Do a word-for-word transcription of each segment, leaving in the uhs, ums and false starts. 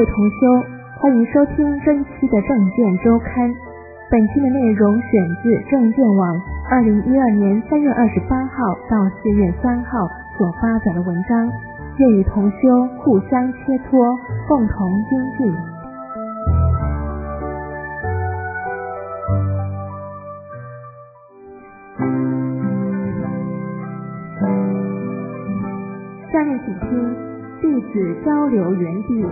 位同修，欢迎收听这一期的正见周刊。本期的内容选自正见网二零一二年三月二十八号到四月三号所发表的文章，愿与同修互相切磋，共同精进。下面请听弟子交流园地。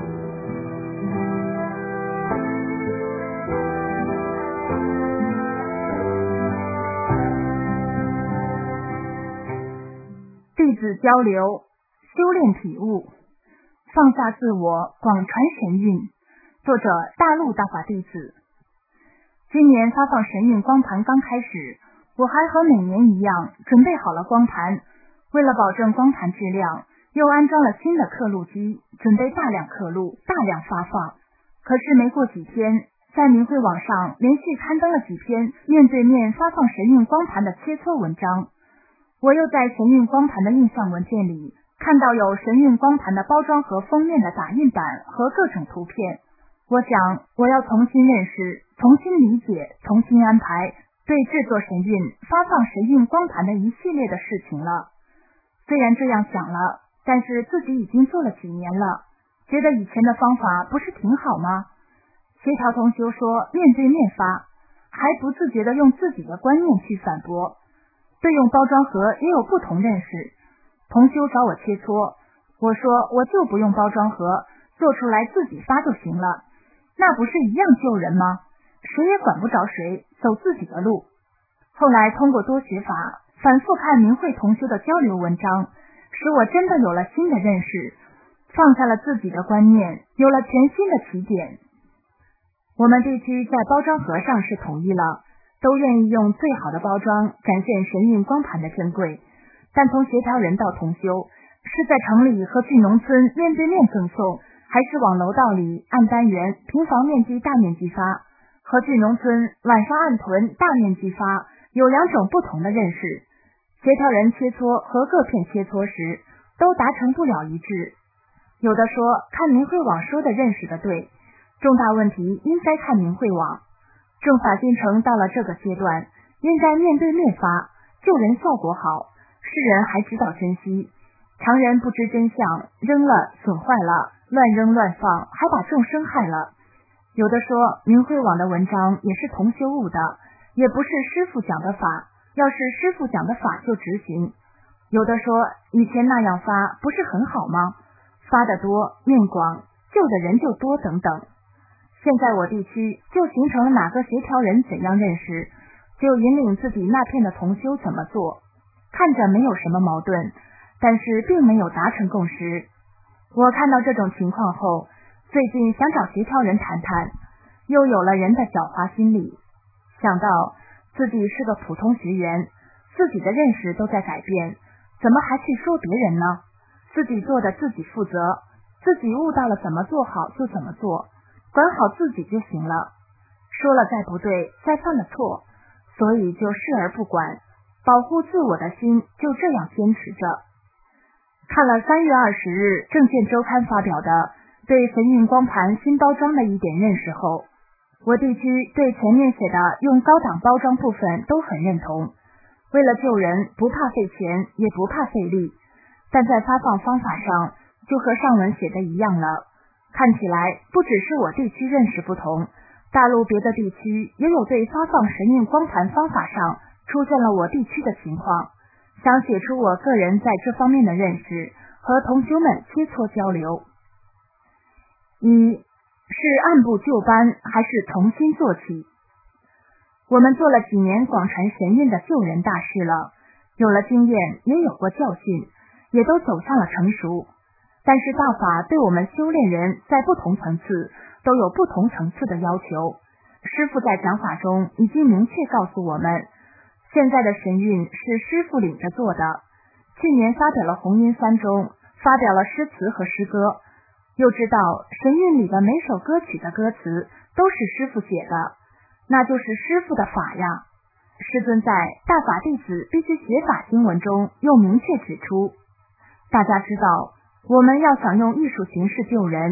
弟子交流，修炼体悟，放下自我，广传神韵。作者：大陆大法弟子。今年发放神韵光盘刚开始，我还和每年一样准备好了光盘，为了保证光盘质量，又安装了新的刻录机，准备大量刻录，大量发放。可是没过几天，在明慧网上连续刊登了几篇面对面发放神韵光盘的切磋文章。我又在神韵光盘的印象文件里看到有神韵光盘的包装盒封面的打印版和各种图片。我想我要重新认识，重新理解，重新安排对制作神韵、发放神韵光盘的一系列的事情了。虽然这样想了，但是自己已经做了几年了，觉得以前的方法不是挺好吗？协调同修说面对面发，还不自觉地用自己的观念去反驳。对用包装盒也有不同认识，同修找我切磋，我说我就不用包装盒，做出来自己发就行了，那不是一样救人吗？谁也管不着谁，走自己的路。后来通过多学法，反复看明慧同修的交流文章，使我真的有了新的认识，放下了自己的观念，有了全新的起点。我们地区在包装盒上是统一了，都愿意用最好的包装展现神韵光盘的珍贵，但从协调人到同修，是在城里和去农村面对面赠送，还是往楼道里按单元平房面积大面积发，和去农村晚上按屯大面积发，有两种不同的认识。协调人切磋和各片切磋时都达成不了一致，有的说看明慧网说的认识的对，重大问题应该看明慧网。正法进程到了这个阶段，应该面对面发，救人效果好，世人还知道珍惜，常人不知真相，扔了损坏了，乱扔乱放，还把众生害了。有的说明慧网的文章也是同修悟的，也不是师父讲的法，要是师父讲的法就执行。有的说以前那样发不是很好吗？发得多面广，救的人就多等等。现在我地区就形成了哪个协调人怎样认识，就引领自己那片的同修怎么做，看着没有什么矛盾，但是并没有达成共识。我看到这种情况后，最近想找协调人谈谈，又有了人的狡猾心理，想到自己是个普通学员，自己的认识都在改变，怎么还去说别人呢？自己做的自己负责，自己悟到了怎么做好就怎么做，管好自己就行了，说了再不对，再犯了错，所以就视而不管，保护自我的心就这样坚持着。看了三月二十日证券周刊发表的对神韵光盘新包装的一点认识后，我地区对前面写的用高档包装部分都很认同。为了救人，不怕费钱，也不怕费力，但在发放方法上就和上文写的一样了。看起来不只是我地区认识不同，大陆别的地区也有对发放神韵光盘方法上出现了我地区的情况，想写出我个人在这方面的认识，和同修们切磋交流。一是按部就班，还是重新做起？我们做了几年广传神韵的救人大事了，有了经验，也有过教训，也都走向了成熟。但是大法对我们修炼人在不同层次都有不同层次的要求。师父在讲法中已经明确告诉我们，现在的神韵是师父领着做的。去年发表了红音三中，发表了诗词和诗歌，又知道神韵里的每首歌曲的歌词都是师父写的，那就是师父的法呀。师尊在大法弟子必须学法经文中又明确指出，大家知道我们要想用艺术形式救人，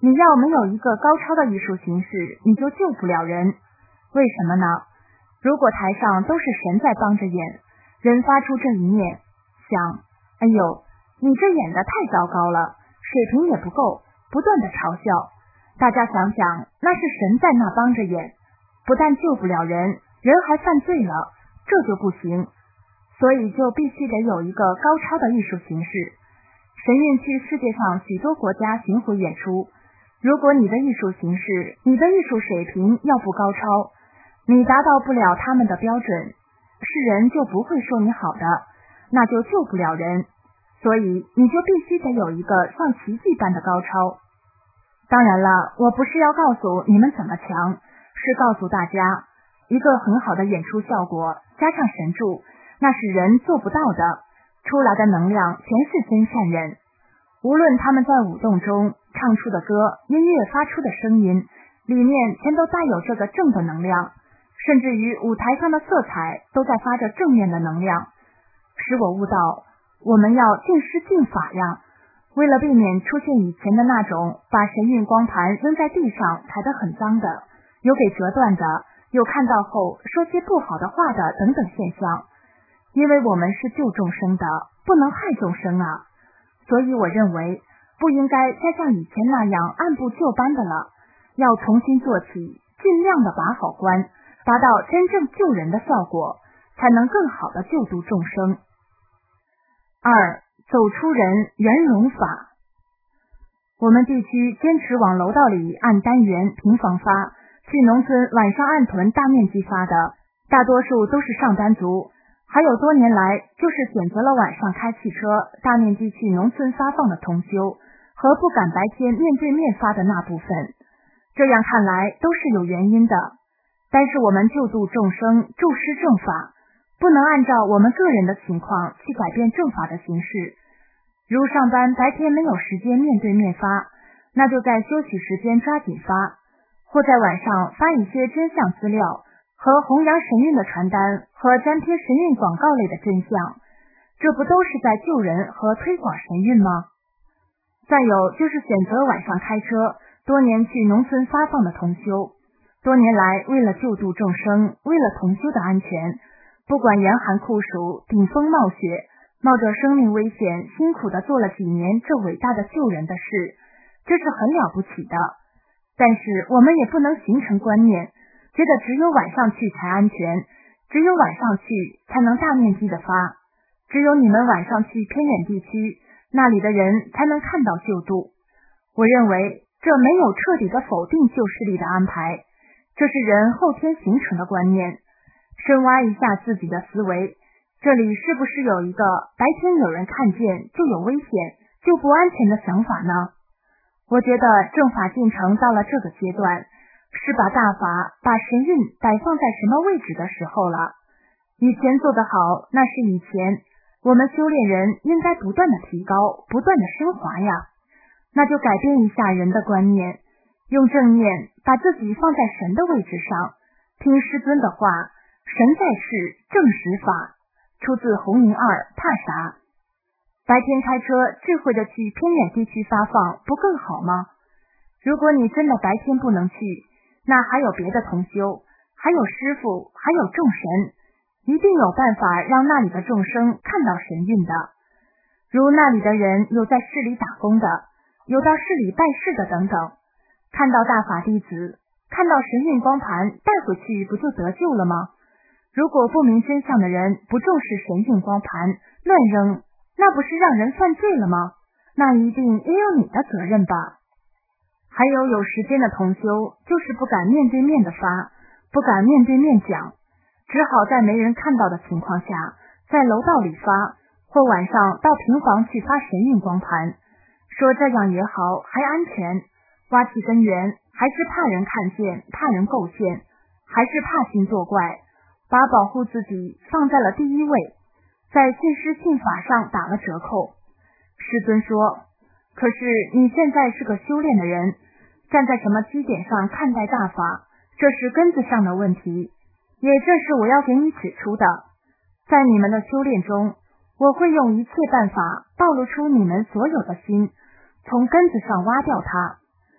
你要没有一个高超的艺术形式，你就救不了人。为什么呢？如果台上都是神在帮着演，人发出这一念，想，哎呦，你这演得太糟糕了，水平也不够，不断的嘲笑。大家想想，那是神在那帮着演，不但救不了人，人还犯罪了，这就不行。所以就必须得有一个高超的艺术形式。神韵去世界上许多国家巡回演出，如果你的艺术形式，你的艺术水平要不高超，你达到不了他们的标准，世人就不会说你好的，那就救不了人。所以你就必须得有一个像奇迹般的高超。当然了，我不是要告诉你们怎么强，是告诉大家，一个很好的演出效果加上神助，那是人做不到的，出来的能量全是真善人。无论他们在舞动中唱出的歌，音乐发出的声音，里面全都带有这个正的能量，甚至于舞台上的色彩都在发着正面的能量，使我悟到我们要尽施尽法呀。为了避免出现以前的那种把神韵光盘扔在地上踩得很脏的，有给折断的，有看到后说些不好的话的等等现象，因为我们是救众生的，不能害众生啊。所以我认为不应该再像以前那样按部就班的了，要重新做起，尽量的把好关，达到真正救人的效果，才能更好的救度众生。二，走出人圆融法。我们地区坚持往楼道里按单元平房发，去农村晚上按屯大面积发的，大多数都是上班族，还有多年来就是选择了晚上开汽车大面积去农村发放的同修，和不敢白天面对面发的那部分。这样看来都是有原因的，但是我们救度众生，助施正法，不能按照我们个人的情况去改变正法的形式。如上班白天没有时间面对面发，那就在休息时间抓紧发，或在晚上发一些真相资料和弘扬神韵的传单和粘贴神韵广告类的真相，这不都是在救人和推广神韵吗？再有就是选择晚上开车，多年去农村发放的同修，多年来为了救度众生，为了同修的安全，不管严寒酷暑，顶风冒雪，冒着生命危险，辛苦地做了几年这伟大的救人的事，这是很了不起的。但是我们也不能形成观念，觉得只有晚上去才安全，只有晚上去才能大面积的发，只有你们晚上去偏远地区，那里的人才能看到救度。我认为这没有彻底的否定救世力的安排，这是人后天形成的观念。深挖一下自己的思维，这里是不是有一个白天有人看见就有危险就不安全的想法呢？我觉得正法进程到了这个阶段，是把大法把神韵摆放在什么位置的时候了。以前做得好，那是以前，我们修炼人应该不断的提高，不断的升华呀。那就改变一下人的观念，用正念把自己放在神的位置上，听师尊的话，神在世，正实法，出自弘明二，怕啥？白天开车智慧的去偏远地区发放，不更好吗？如果你真的白天不能去，那还有别的同修，还有师父，还有众神，一定有办法让那里的众生看到神韵的。如那里的人有在市里打工的，有到市里办事的等等，看到大法弟子，看到神韵光盘带回去，不就得救了吗？如果不明真相的人不重视神韵光盘，乱扔，那不是让人犯罪了吗？那一定也有你的责任吧。还有有时间的同修，就是不敢面对面的发，不敢面对面讲，只好在没人看到的情况下，在楼道里发，或晚上到平房去发神韵光盘，说这样也好，还安全。挖起根源，还是怕人看见，怕人构陷，还是怕心作怪，把保护自己放在了第一位，在信师信法上打了折扣。师尊说，可是你现在是个修炼的人，站在什么基点上看待大法，这是根子上的问题，也正是我要给你指出的。在你们的修炼中，我会用一切办法暴露出你们所有的心，从根子上挖掉它。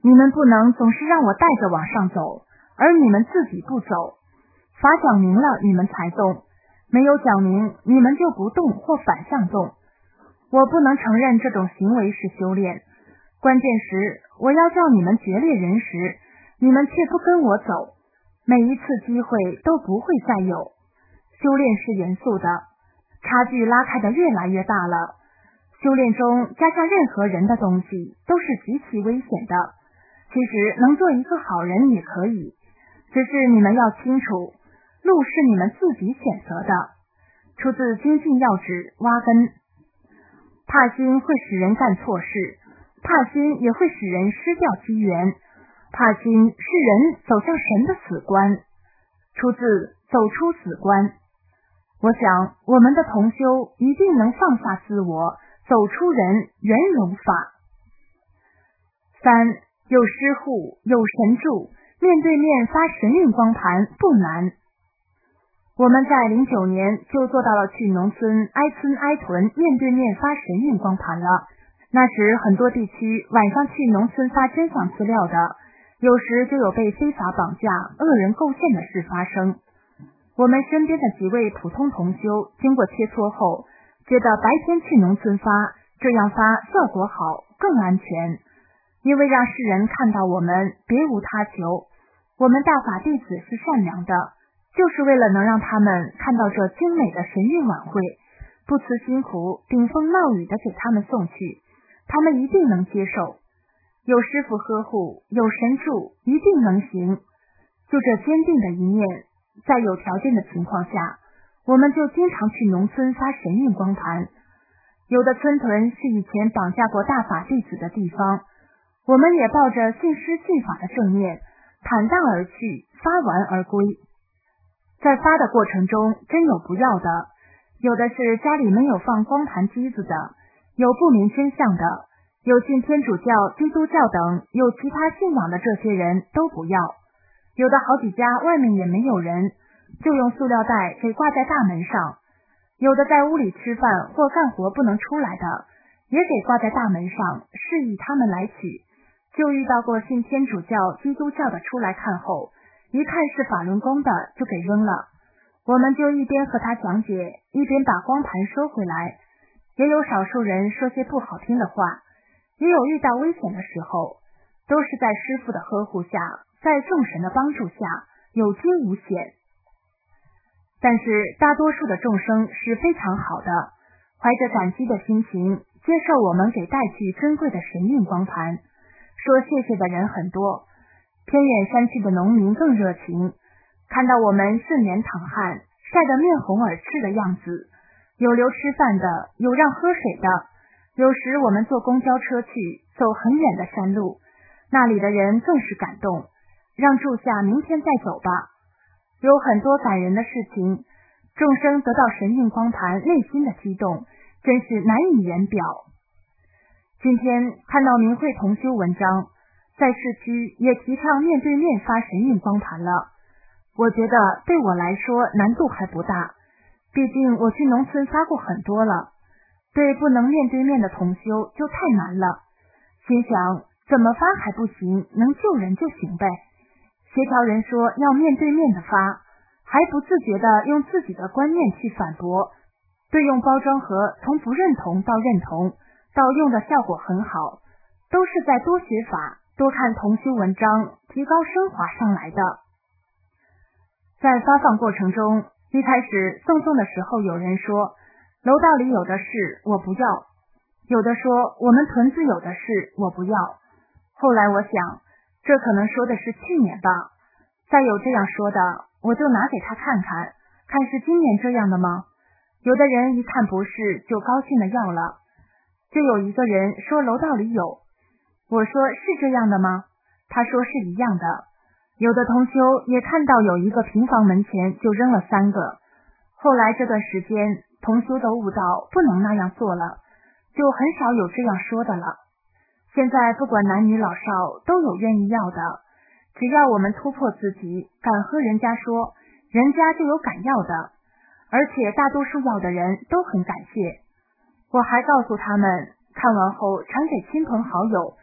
你们不能总是让我带着往上走，而你们自己不走。法讲明了，你们才动；没有讲明，你们就不动或反向动。我不能承认这种行为是修炼。关键时，我要叫你们决裂人时，你们却不跟我走，每一次机会都不会再有。修炼是严肃的，差距拉开的越来越大了。修炼中加上任何人的东西都是极其危险的。其实能做一个好人也可以，只是你们要清楚，路是你们自己选择的。出自精进要旨挖根。怕心会使人干错事，怕心也会使人失掉机缘。怕心是人走向神的死关，出自走出死关。我想我们的同修一定能放下自我，走出人圆融法。三，有师护，有神助，面对面发神韵光盘不难。我们在零九年就做到了去农村挨村挨屯面对面发神韵光盘了。那时很多地区晚上去农村发真相资料的，有时就有被非法绑架、恶人构陷的事发生。我们身边的几位普通同修经过切磋后，觉得白天去农村发，这样发效果好，更安全。因为让世人看到我们别无他求，我们大法弟子是善良的，就是为了能让他们看到这精美的神韵晚会，不辞辛苦顶风冒雨的给他们送去，他们一定能接受。有师父呵护，有神助，一定能行。就这坚定的一念，在有条件的情况下，我们就经常去农村发神韵光盘。有的村屯是以前绑架过大法弟子的地方，我们也抱着信师信法的正念，坦荡而去，发完而归。在发的过程中，真有不要的，有的是家里没有放光盘机子的，有不明真相的，有信天主教、基督教等有其他信仰的，这些人都不要。有的好几家外面也没有人，就用塑料袋给挂在大门上。有的在屋里吃饭或干活不能出来的，也给挂在大门上，示意他们来取。就遇到过信天主教、基督教的出来看后，一看是法轮功的就给扔了。我们就一边和他讲解，一边把光盘收回来。也有少数人说些不好听的话，也有遇到危险的时候，都是在师父的呵护下，在众神的帮助下，有惊无险。但是大多数的众生是非常好的，怀着感激的心情接受我们给带去珍贵的神韵光盘，说谢谢的人很多。偏远山区的农民更热情，看到我们顺延淌汗，晒得面红耳赤的样子，有留吃饭的，有让喝水的。有时我们坐公交车去，走很远的山路，那里的人更是感动，让住下，明天再走吧。有很多感人的事情，众生得到神韵光盘，内心的激动真是难以言表。今天看到明慧同修文章，在市区也提倡面对面发神韵光盘了。我觉得对我来说难度还不大，毕竟我去农村发过很多了。对不能面对面的同修就太难了，心想怎么发还不行，能救人就行呗。协调人说要面对面的发，还不自觉地用自己的观念去反驳，对用包装盒从不认同到认同，到用的效果很好，都是在多学法，多看同修文章，提高升华上来的。在发放过程中，一开始送送的时候有人说楼道里有的是我不要，有的说我们屯子有的是我不要。后来我想这可能说的是去年吧，再有这样说的我就拿给他看看，看是今年这样的吗？有的人一看不是就高兴的要了。就有一个人说楼道里有，我说是这样的吗？他说是一样的。有的同修也看到有一个平房门前就扔了三个，后来这段时间同修都悟到不能那样做了，就很少有这样说的了。现在不管男女老少都有愿意要的，只要我们突破自己，敢和人家说，人家就有敢要的，而且大多数要的人都很感谢。我还告诉他们，看完后传给亲朋好友，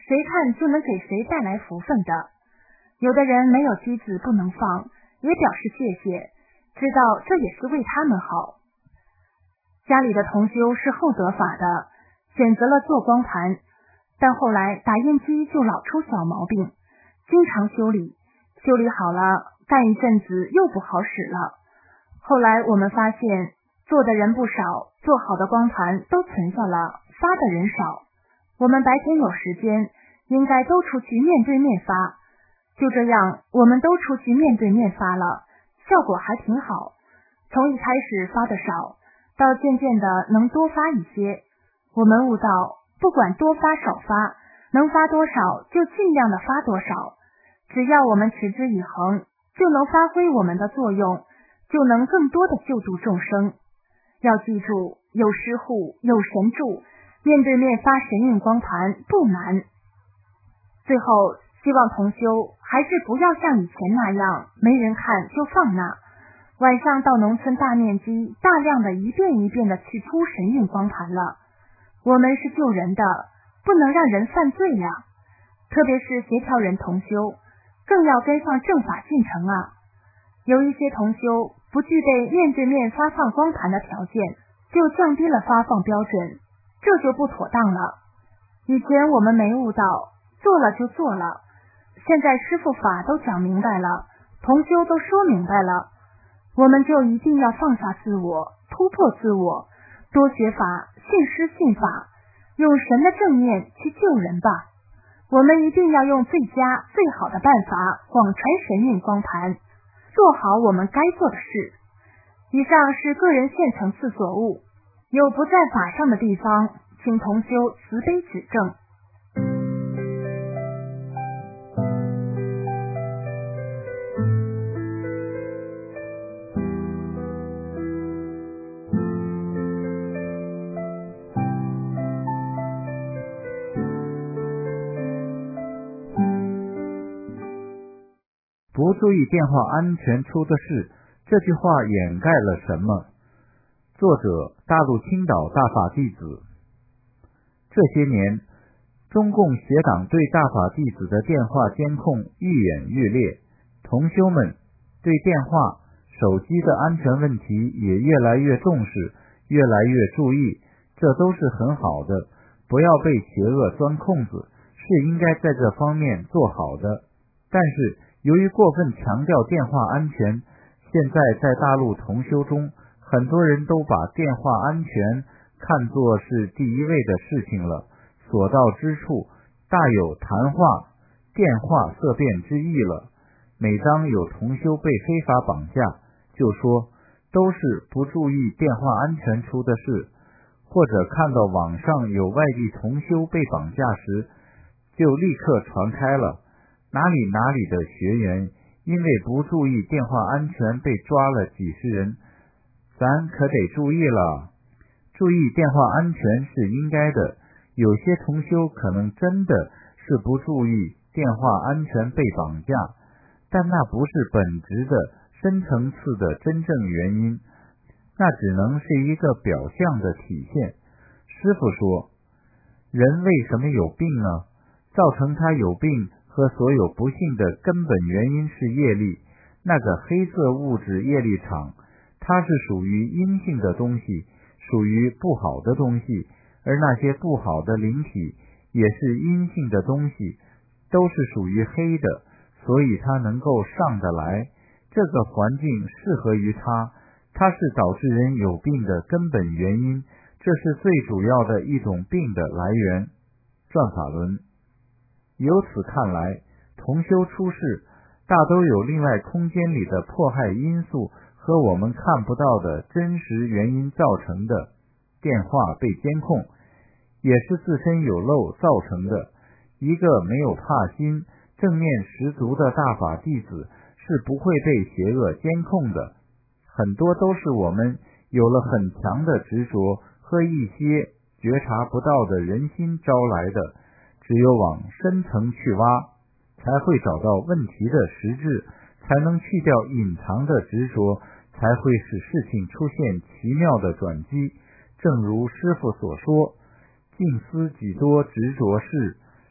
谁看就能给谁带来福分的。有的人没有妻子不能放，也表示谢谢，知道这也是为他们好。家里的同修是厚德法的，选择了做光盘，但后来打印机就老出小毛病，经常修理，修理好了，干一阵子又不好使了。后来我们发现，做的人不少，做好的光盘都存下了，发的人少。我们白天有时间，应该都出去面对面发。就这样，我们都出去面对面发了，效果还挺好。从一开始发的少，到渐渐的能多发一些。我们悟到，不管多发少发，能发多少就尽量的发多少。只要我们持之以恒，就能发挥我们的作用，就能更多的救度众生。要记住，有师护，有神助，面对面发神韵光盘不难。最后，希望同修还是不要像以前那样没人看就放那，晚上到农村大面积大量的一遍一遍的去铺神韵光盘了。我们是救人的，不能让人犯罪呀。特别是协调人同修，更要跟上正法进程啊。有一些同修不具备面对面发放光盘的条件，就降低了发放标准，这就不妥当了。以前我们没悟到，做了就做了，现在师父法都讲明白了，同修都说明白了，我们就一定要放下自我，突破自我，多学法，信师信法，用神的正念去救人吧。我们一定要用最佳最好的办法广传神韵光盘，做好我们该做的事。以上是个人现成次所悟，有不在法上的地方，请同修慈悲指正。 不注意电话安全出的事，这句话掩盖了什么？作者：大陆青岛大法弟子。这些年，中共邪党对大法弟子的电话监控愈演愈烈，同修们对电话、手机的安全问题也越来越重视，越来越注意，这都是很好的，不要被邪恶钻空子，是应该在这方面做好的。但是由于过分强调电话安全，现在在大陆同修中，很多人都把电话安全看作是第一位的事情了，所到之处大有谈话、电话色变之意了。每当有同修被非法绑架，就说都是不注意电话安全出的事，或者看到网上有外地同修被绑架时，就立刻传开了。哪里哪里的学员因为不注意电话安全被抓了几十人，咱可得注意了。注意电话安全是应该的，有些同修可能真的是不注意电话安全被绑架，但那不是本质的深层次的真正原因，那只能是一个表象的体现。师父说，人为什么有病呢？造成他有病和所有不幸的根本原因是业力，那个黑色物质业力场，它是属于阴性的东西，属于不好的东西，而那些不好的灵体也是阴性的东西，都是属于黑的，所以它能够上得来，这个环境适合于它，它是导致人有病的根本原因，这是最主要的一种病的来源。转法轮。由此看来，同修出世大都有另外空间里的迫害因素和我们看不到的真实原因造成的。电话被监控也是自身有漏造成的。一个没有怕心、正念十足的大法弟子是不会被邪恶监控的，很多都是我们有了很强的执着和一些觉察不到的人心招来的，只有往深层去挖，才会找到问题的实质，才能去掉隐藏的执着，才会使事情出现奇妙的转机。正如师父所说，静思几多执着事，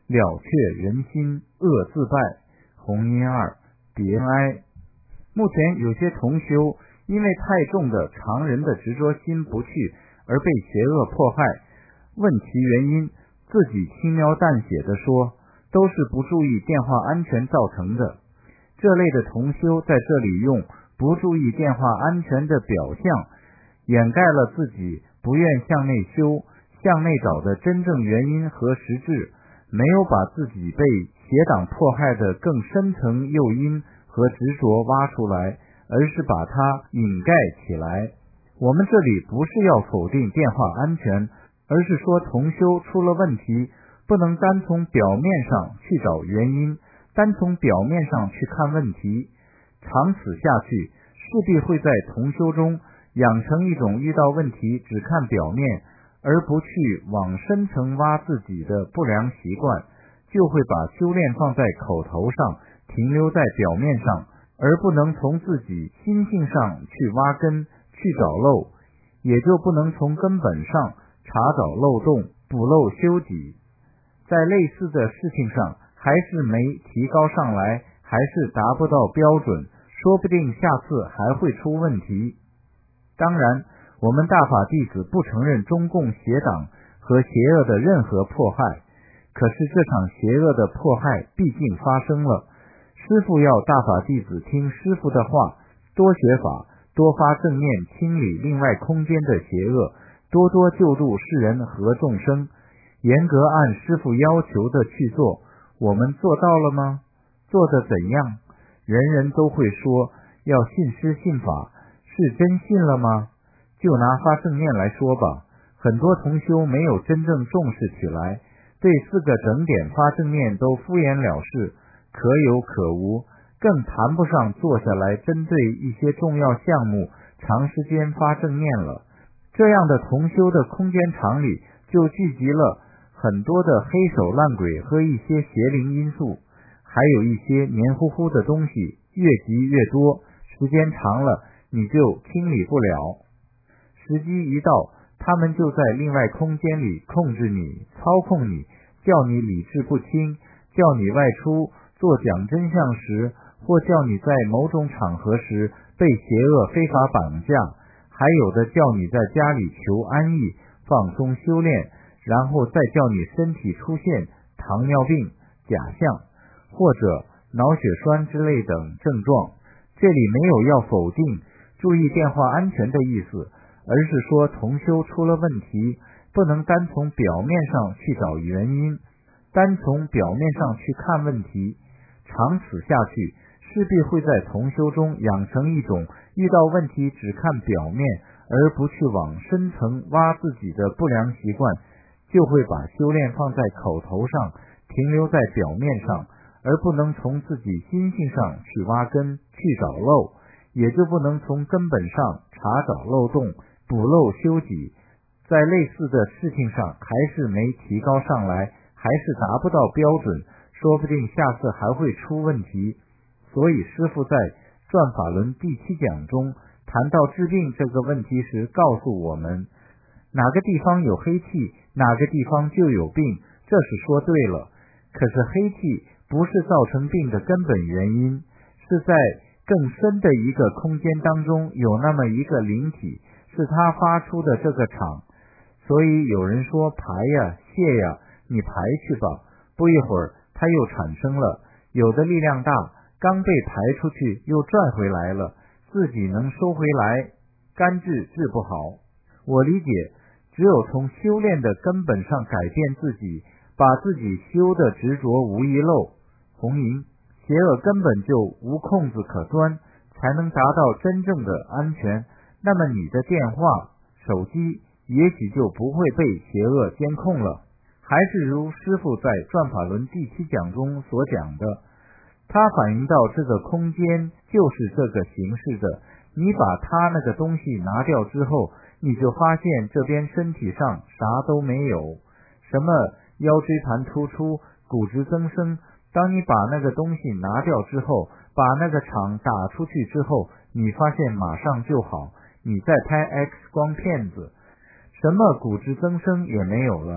了却人心，恶自败。红音二，别哀。目前有些同修因为太重的常人的执着心不去而被邪恶迫害，问其原因，自己轻描淡写地说，都是不注意电话安全造成的。这类的同修在这里用不注意电话安全的表象，掩盖了自己不愿向内修、向内找的真正原因和实质，没有把自己被邪党迫害的更深层诱因和执着挖出来，而是把它掩盖起来。我们这里不是要否定电话安全，而是说同修出了问题，不能单从表面上去找原因，单从表面上去看问题。长此下去，势必会在同修中养成一种遇到问题只看表面，而不去往深层挖自己的不良习惯，就会把修炼放在口头上，停留在表面上，而不能从自己心性上去挖根，去找漏，也就不能从根本上查找漏洞，补漏修己。在类似的事情上还是没提高上来，还是达不到标准，说不定下次还会出问题。当然，我们大法弟子不承认中共邪党和邪恶的任何迫害，可是这场邪恶的迫害毕竟发生了。师父要大法弟子听师父的话，多学法，多发正念，清理另外空间的邪恶，多多救助世人和众生，严格按师父要求的去做。我们做到了吗？做得怎样？人人都会说要信师信法，是真信了吗？就拿发正念来说吧，很多同修没有真正重视起来，对四个整点发正念都敷衍了事，可有可无，更谈不上坐下来针对一些重要项目长时间发正念了。这样的同修的空间场里就聚集了很多的黑手烂鬼和一些邪灵因素，还有一些黏糊糊的东西，越积越多，时间长了你就清理不了。时机一到，他们就在另外空间里控制你，操控你，叫你理智不清，叫你外出做讲真相时，或叫你在某种场合时被邪恶非法绑架，还有的叫你在家里求安逸放松修炼，然后再叫你身体出现糖尿病、假象或者脑血栓之类等症状。这里没有要否定注意电话安全的意思，而是说同修出了问题，不能单从表面上去找原因，单从表面上去看问题。长此下去，势必会在同修中养成一种遇到问题只看表面，而不去往深层挖自己的不良习惯，就会把修炼放在口头上，停留在表面上，而不能从自己心性上去挖根，去找漏，也就不能从根本上查找漏洞，补漏修己。在类似的事情上还是没提高上来，还是达不到标准，说不定下次还会出问题。所以师父在转法轮第七讲中谈到治病这个问题时告诉我们，哪个地方有黑气，哪个地方就有病，这是说对了。可是黑气不是造成病的根本原因，是在更深的一个空间当中有那么一个灵体，是它发出的这个场。所以有人说排呀泄呀，你排去吧，不一会儿它又产生了，有的力量大，刚被排出去又拽回来了，自己能收回来，干治治不好。我理解，只有从修炼的根本上改变自己，把自己修的执着无遗漏，红银邪恶根本就无空子可钻，才能达到真正的安全。那么你的电话、手机也许就不会被邪恶监控了。还是如师父在转法轮第七讲中所讲的，它反映到这个空间就是这个形式的，你把它那个东西拿掉之后，你就发现这边身体上啥都没有，什么腰椎盘突出、骨质增生，当你把那个东西拿掉之后，把那个场打出去之后，你发现马上就好，你再拍 X 光片子，什么骨质增生也没有了，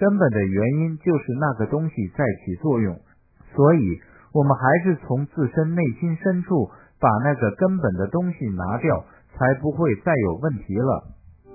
根本的原因就是那个东西在起作用，所以我们还是从自身内心深处把那个根本的东西拿掉，才不会再有问题了。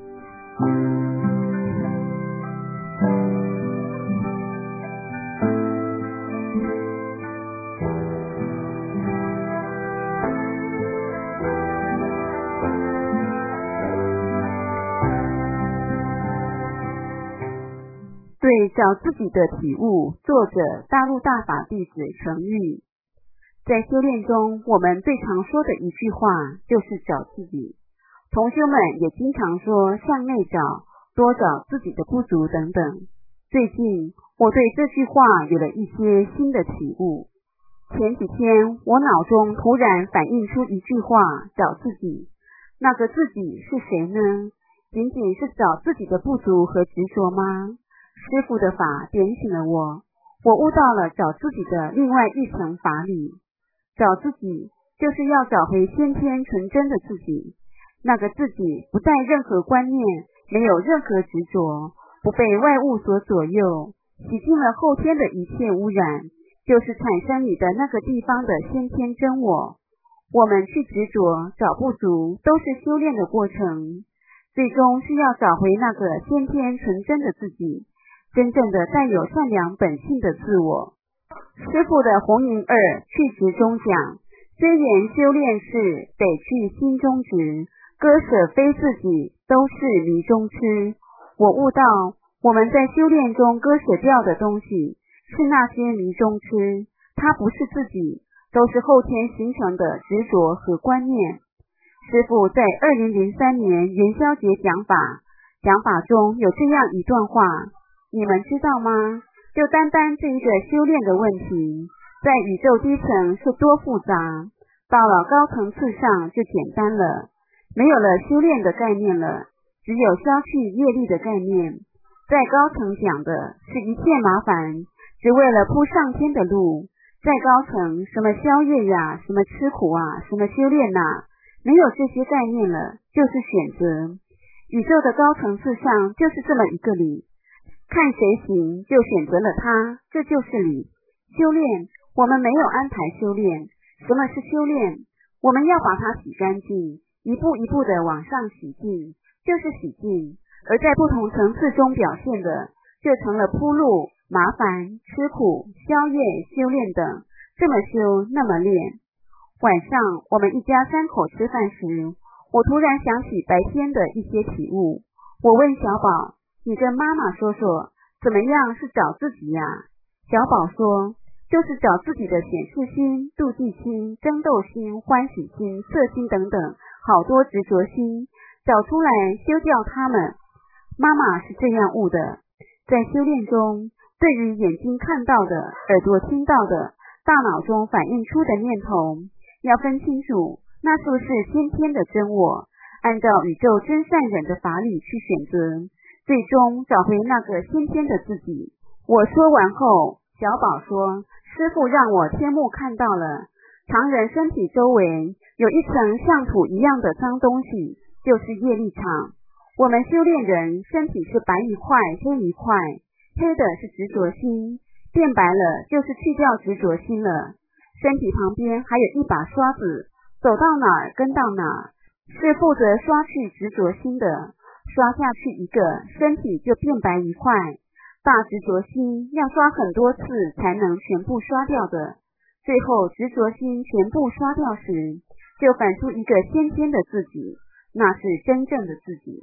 对找自己的体悟，作者大陆大法弟子程昱。在修炼中，我们最常说的一句话就是找自己。同修们也经常说向内找，多找自己的不足等等。最近我对这句话有了一些新的体悟。前几天我脑中突然反映出一句话，找自己。那个自己是谁呢？仅仅是找自己的不足和执着吗？师父的法点醒了我，我悟到了找自己的另外一层法理。找自己就是要找回先天纯真的自己，那个自己不带任何观念，没有任何执着，不被外物所左右，洗净了后天的一切污染，就是产生你的那个地方的先天真我。我们去执着找不足，都是修炼的过程，最终是要找回那个先天纯真的自己，真正的带有善良本性的自我。师父的红云二去执中讲，虽言修炼是得去心中执，割舍非自己，都是迷中痴。我悟到我们在修炼中割舍掉的东西是那些迷中痴，它不是自己，都是后天形成的执着和观念。师父在二零零三年元宵节讲法，讲法中有这样一段话，你们知道吗？就单单这一个修炼的问题，在宇宙低层是多复杂，到了高层次上就简单了，没有了修炼的概念了，只有消去业力的概念。在高层讲的是一切麻烦，只为了铺上天的路。在高层什么宵夜呀，什么吃苦啊，什么修炼呐、啊，没有这些概念了，就是选择。宇宙的高层次上就是这么一个理，看谁行就选择了他，这就是理。修炼，我们没有安排修炼。什么是修炼？我们要把它洗干净，一步一步的往上洗净，就是洗净。而在不同层次中表现的，就成了铺路、麻烦、吃苦、宵夜、修炼等，这么修那么练。晚上我们一家三口吃饭时，我突然想起白天的一些体悟。我问小宝，你跟妈妈说说，怎么样是找自己呀？小宝说，就是找自己的显示心、妒忌心、争斗心、欢喜心、色心等等，好多执着心，找出来修掉它们。妈妈是这样悟的，在修炼中，对于眼睛看到的、耳朵听到的、大脑中反映出的念头，要分清楚，那是不是先天的真我，按照宇宙真善忍的法理去选择，最终找回那个先天的自己。我说完后，小宝说，师父让我天目看到了，常人身体周围有一层像土一样的脏东西，就是业力场。我们修炼人身体是白一块黑一块，黑的是执着心，变白了就是去掉执着心了。身体旁边还有一把刷子，走到哪儿跟到哪儿，是负责刷去执着心的，刷下去一个，身体就变白一块。大执着心要刷很多次才能全部刷掉的，最后执着心全部刷掉时，就反出一个先天的自己，那是真正的自己。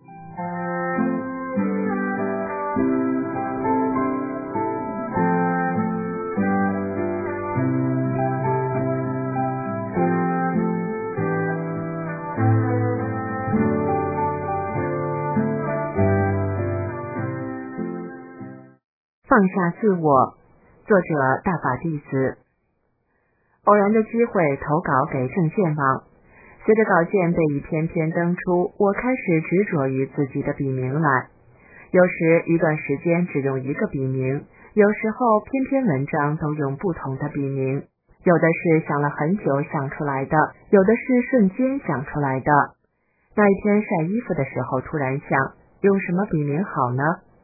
放下自我，作者大法弟子。偶然的机会投稿给证件网，随着稿件被一篇篇登出，我开始执着于自己的笔名来。有时一段时间只用一个笔名，有时候篇篇文章都用不同的笔名，有的是想了很久想出来的，有的是瞬间想出来的。那一天晒衣服的时候突然想，用什么笔名好呢？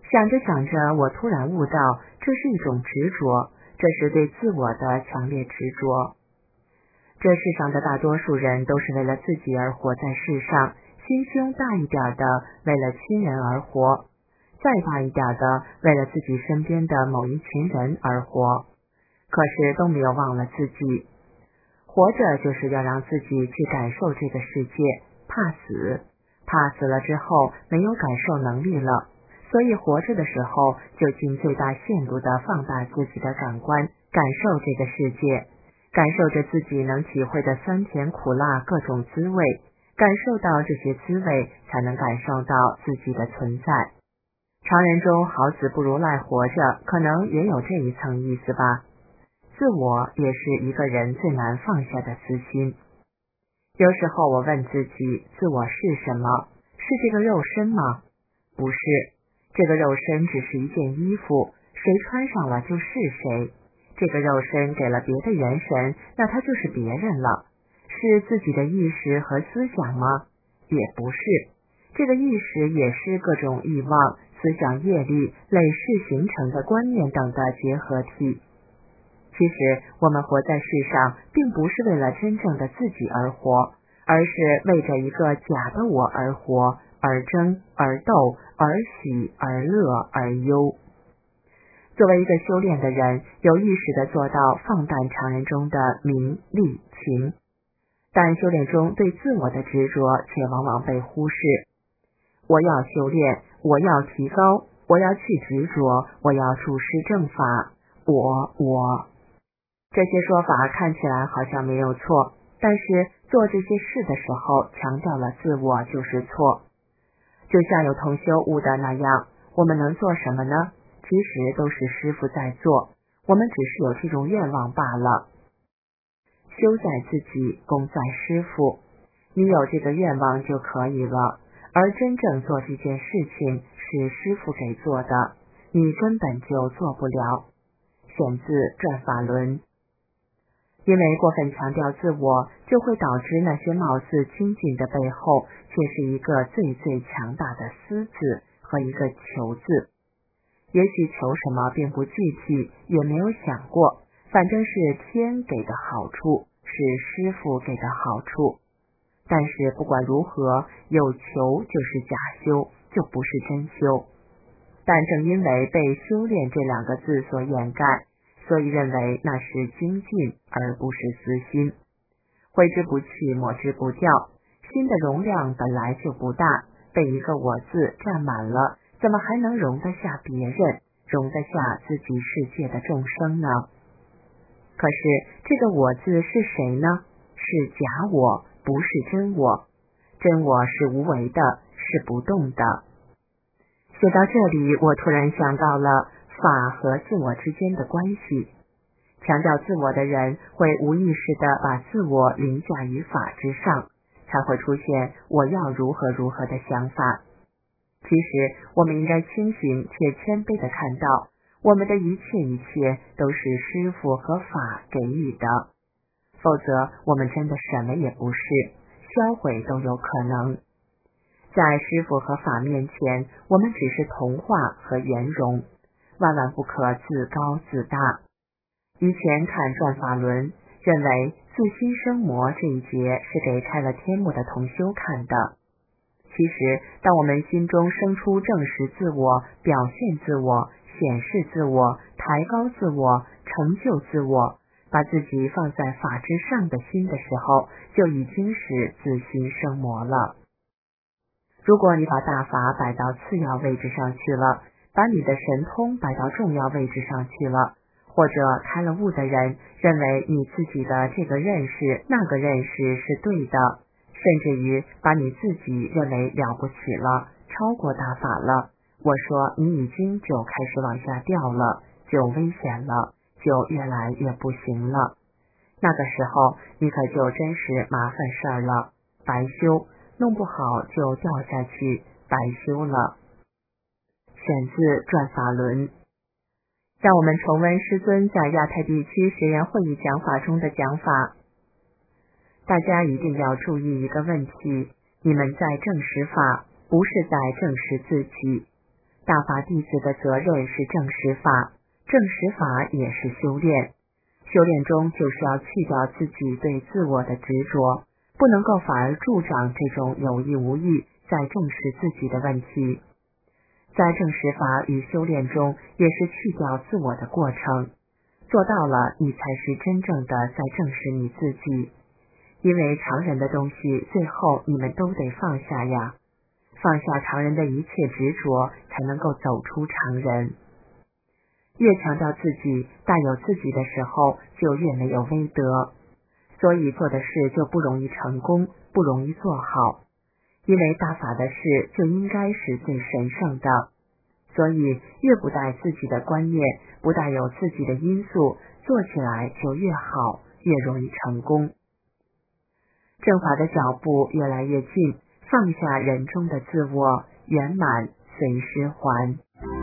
想着想着，我突然悟到，这是一种执着，这是对自我的强烈执着。这世上的大多数人都是为了自己而活在世上，心胸大一点的为了亲人而活，再大一点的为了自己身边的某一群人而活，可是都没有忘了自己。活着就是要让自己去感受这个世界，怕死，怕死了之后没有感受能力了，所以活着的时候就尽最大限度地放大自己的感官，感受这个世界，感受着自己能体会的酸甜苦辣各种滋味，感受到这些滋味，才能感受到自己的存在。常人中好死不如赖活着，可能也有这一层意思吧。自我也是一个人最难放下的私心。有时候我问自己，自我是什么？是这个肉身吗？不是，这个肉身只是一件衣服，谁穿上了就是谁。这个肉身给了别的元神，那它就是别人了。是自己的意识和思想吗？也不是，这个意识也是各种欲望、思想业力累世形成的观念等的结合体。其实我们活在世上，并不是为了真正的自己而活，而是为着一个假的我而活，而争，而斗，而喜，而乐，而忧。作为一个修炼的人，有意识地做到放淡常人中的名利情，但修炼中对自我的执着却往往被忽视。我要修炼，我要提高，我要去执着，我要注释正法，我我这些说法看起来好像没有错，但是做这些事的时候强调了自我就是错。就像有同修悟的那样，我们能做什么呢？其实都是师父在做，我们只是有这种愿望罢了。修在自己，功在师父，你有这个愿望就可以了，而真正做这件事情是师父给做的，你根本就做不了。选自《转法轮》。因为过分强调自我，就会导致那些貌似精进的背后，却是一个最最强大的私字和一个求字。也许求什么并不具体，也没有想过，反正是天给的好处，是师父给的好处。但是不管如何，有求就是假修，就不是真修。但正因为被修炼这两个字所掩盖，所以认为那是精进，而不是私心。挥之不去，抹之不掉，心的容量本来就不大，被一个我字占满了，怎么还能容得下别人，容得下自己世界的众生呢？可是这个我字是谁呢？是假我，不是真我。真我是无为的，是不动的。写到这里，我突然想到了法和自我之间的关系。强调自我的人会无意识地把自我凌驾于法之上，才会出现我要如何如何的想法。其实我们应该清醒且谦卑地看到，我们的一切一切都是师父和法给予的，否则我们真的什么也不是，销毁都有可能。在师父和法面前，我们只是童话和圆融，万万不可自高自大。以前看转法轮，认为自心生魔这一节是给开了天目的同修看的。其实当我们心中生出正视自我、表现自我、显示自我、抬高自我、成就自我，把自己放在法之上的心的时候，就已经是自心生魔了。如果你把大法摆到次要位置上去了，把你的神通摆到重要位置上去了，或者开了悟的人认为你自己的这个认识那个认识是对的，甚至于把你自己认为了不起了，超过大法了，我说你已经就开始往下掉了，就危险了，就越来越不行了。那个时候你可就真是麻烦事儿了，白修，弄不好就掉下去，白修了。选自转法轮。让我们重温师尊在亚太地区学员会议讲法中的讲法。大家一定要注意一个问题，你们在证实法，不是在证实自己。 大法弟子的责任是正实法，正实法也是修炼。修炼中就是要去掉自己对自我的执着，不能够反而助长这种有意无意在正视自己的问题。在正实法与修炼中，也是去掉自我的过程，做到了，你才是真正的在正视你自己。因为常人的东西，最后你们都得放下呀，放下常人的一切执着，才能够走出常人。越强调自己，大有自己的时候，就越没有威德，所以做的事就不容易成功，不容易做好。因为大法的事就应该是最神圣的，所以越不带自己的观念，不带有自己的因素，做起来就越好，越容易成功。正法的脚步越来越近，放下人中的自我，圆满随时还。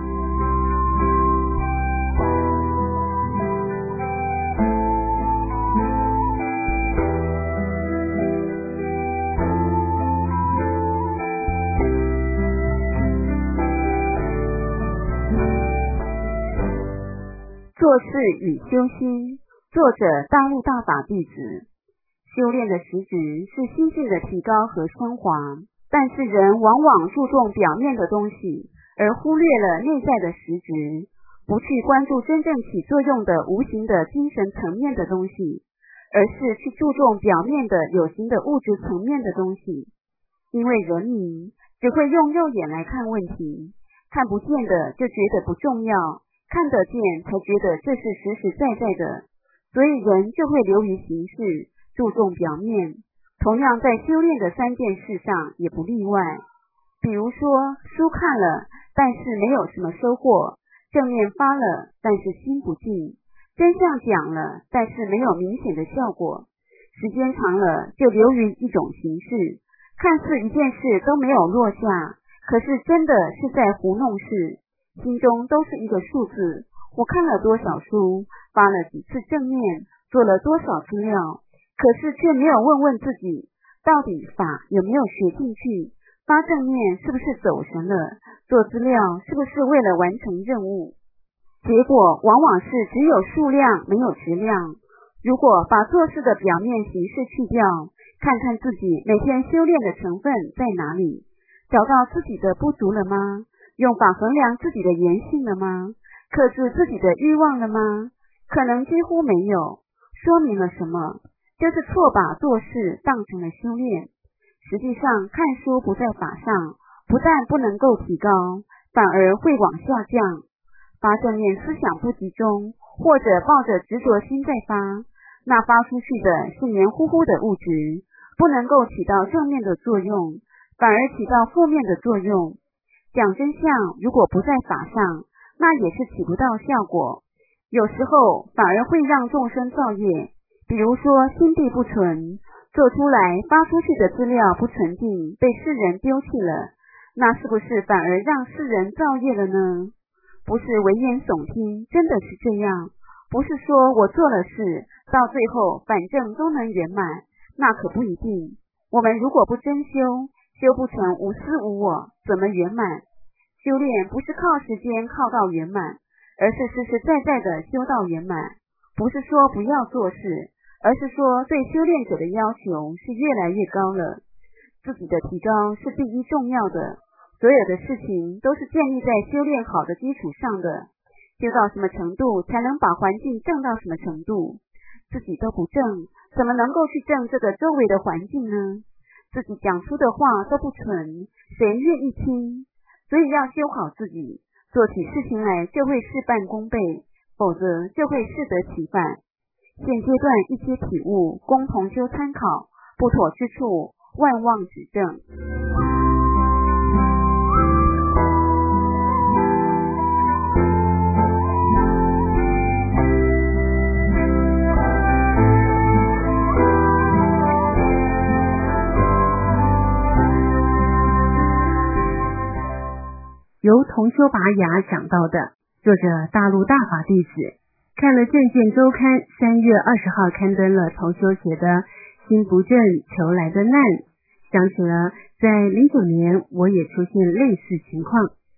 做事与修心，作者大陆大法弟子。修炼的实质是心性的提高和升华，但是人往往注重表面的东西，而忽略了内在的实质，不去关注真正起作用的无形的精神层面的东西，而是去注重表面的有形的物质层面的东西。因为人民只会用肉眼来看问题，看不见的就觉得不重要，看得见才觉得这是实实在在的，所以人就会流于形式，注重表面。同样在修炼的三件事上也不例外。比如说，书看了，但是没有什么收获；正面发了，但是心不静；真相讲了，但是没有明显的效果。时间长了，就流于一种形式，看似一件事都没有落下，可是真的是在糊弄事，心中都是一个数字。我看了多少书，发了几次正面，做了多少资料，可是却没有问问自己，到底法有没有学进去，发正面是不是走神了，做资料是不是为了完成任务。结果往往是只有数量没有质量。如果把做事的表面形式去掉，看看自己每天修炼的成分在哪里，找到自己的不足了吗？用法衡量自己的言性了吗？克制自己的欲望了吗？可能几乎没有。说明了什么？就是错把做事当成了修炼。实际上看书不在法上，不但不能够提高，反而会往下降。发正面思想不集中，或者抱着执着心在发，那发出去的是黏糊糊的物质，不能够起到正面的作用，反而起到负面的作用。讲真相，如果不在法上，那也是起不到效果，有时候反而会让众生造业。比如说心地不纯，做出来发出去的资料不纯净，被世人丢弃了，那是不是反而让世人造业了呢？不是危言耸听，真的是这样。不是说我做了事，到最后反正都能圆满，那可不一定。我们如果不真修，修不成无私无我，怎么圆满？修炼不是靠时间靠到圆满，而是实实在在的修到圆满。不是说不要做事，而是说对修炼者的要求是越来越高了。自己的提高是第一重要的，所有的事情都是建立在修炼好的基础上的。修到什么程度才能把环境正到什么程度？自己都不正，怎么能够去正这个周围的环境呢？自己讲出的话都不纯，谁愿意听？所以要修好自己，做起事情来就会事半功倍，否则就会适得其反。现阶段一些体悟，供同修参考，不妥之处，万望指正。由同修拔牙讲到的，作者大陆大法弟子。看了证件周刊三月二十号刊登了同修写的心不正求来的难，想起了在零九年我也出现类似情况。